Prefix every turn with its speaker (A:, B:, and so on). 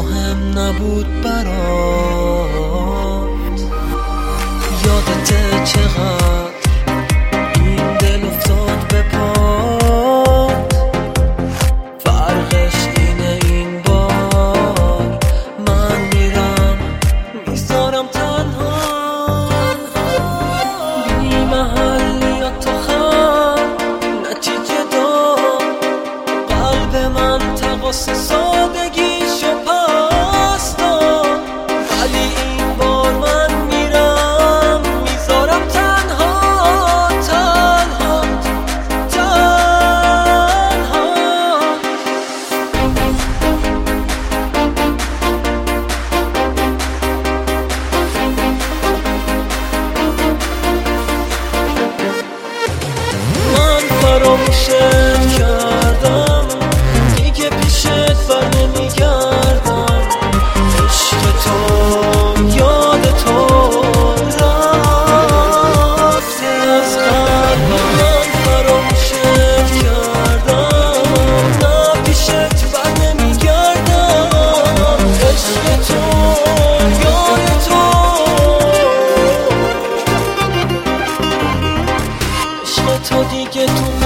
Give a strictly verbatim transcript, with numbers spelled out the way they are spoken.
A: مهم نبود برات. یادته چقدر این دل افتاد به پات، فرقش اینه این بار من میرم میذارم تنها، بی محلیات تا خم نتیجه دار قلب من تقاس سادگیشو پس داد. ولی این بار من میرم میذارم تنها تنها تنها. من فراموشت کردم دیگه پیشت بر نمیگردم، عشق تو یاد تو رفته از قلبم. من فراموشت کردم نه پیشت بر نمیگردم، عشق تو یاد تو عشق تو دیگه تو